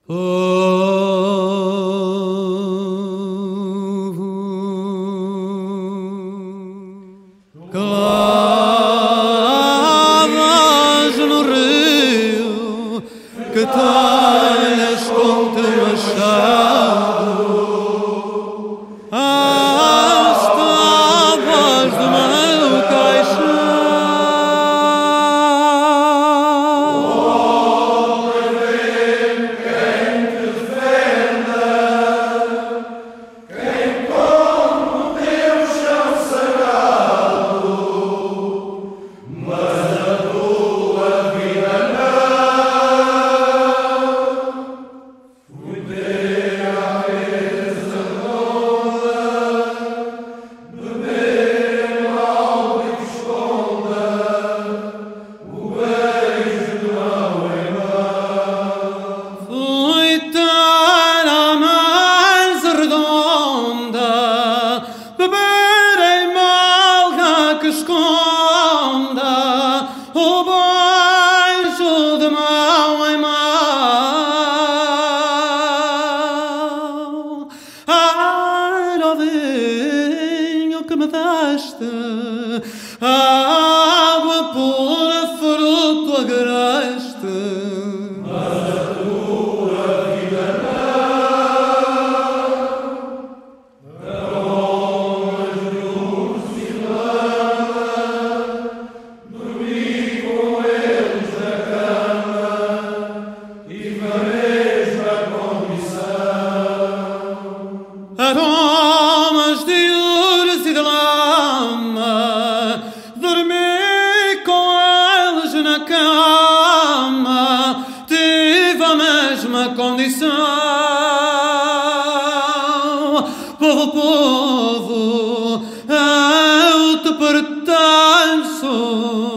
Clavas no rio que talhas com teu machado as tábuas do meu caixão. Beber em malga que esconda o beijo de mão em mão. Era o vinho que me deste, a água pura, fruto agreste. Aromas de urze e de lama, dormi com eles na cama, tive a mesma condição. Povo, povo, eu te pertenço.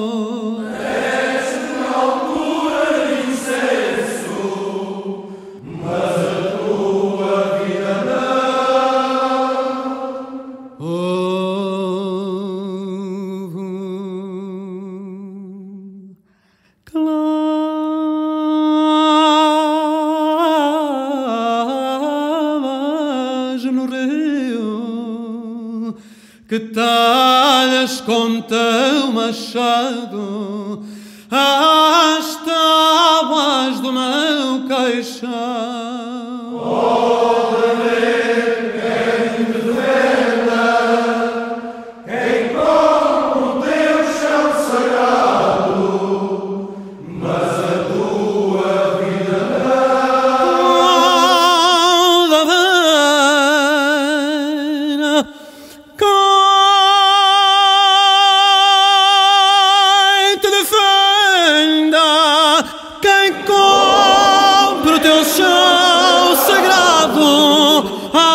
Clavas no rio que talhas com teu machado as tábuas do meu caixão. Quem compra o teu chão sagrado